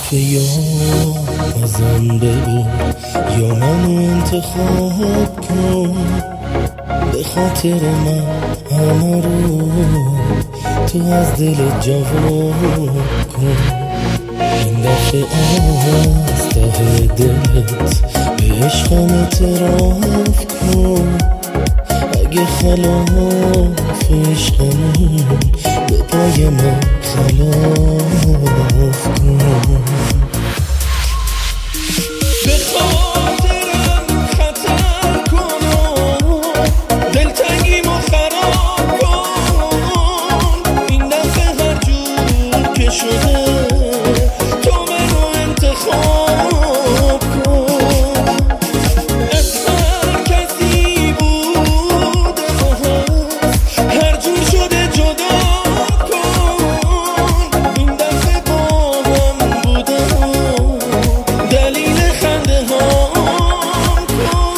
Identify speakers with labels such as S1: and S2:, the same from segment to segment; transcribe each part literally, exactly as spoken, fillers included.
S1: دفعه یا ازم بگو یا منو انتخاب کن، به خاطر من همه رو تو از دل جواب کن. این دفعه از ته دلت به عشقم اعتراف کن، اگه خلاف عشقمون به پای من خلاف کن. به خاطرم خطر کن و دلتنگیمو خراب کن. این دفعه هر جور که شده تو منو انتخاب کن. از هر کسی بوده و هست هر جور شده جدا کن. این دفعه با هم بوده دلیل خنده ها کن.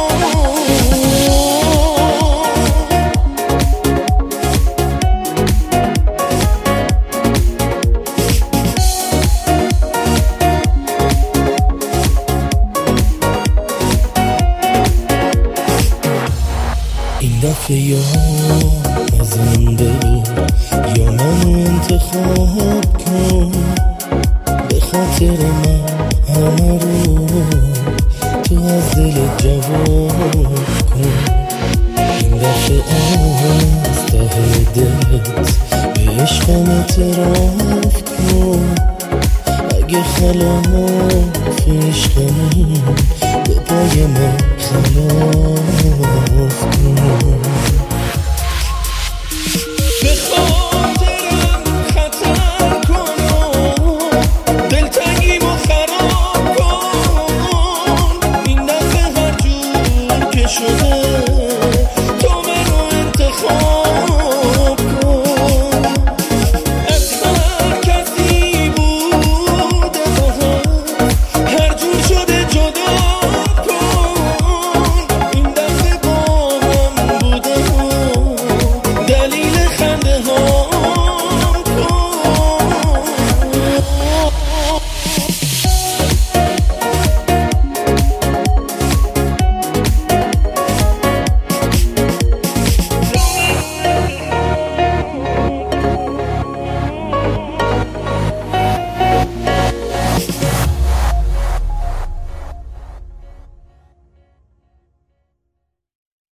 S1: این دفعه یا ازم بگو یا منو انتخاب کن، به خاطر من همه رو تو از دل جواب کن. این دفعه از ته دلت به عشقم اعتراف کن، اگه خلاف عشقمون به پای من خلاف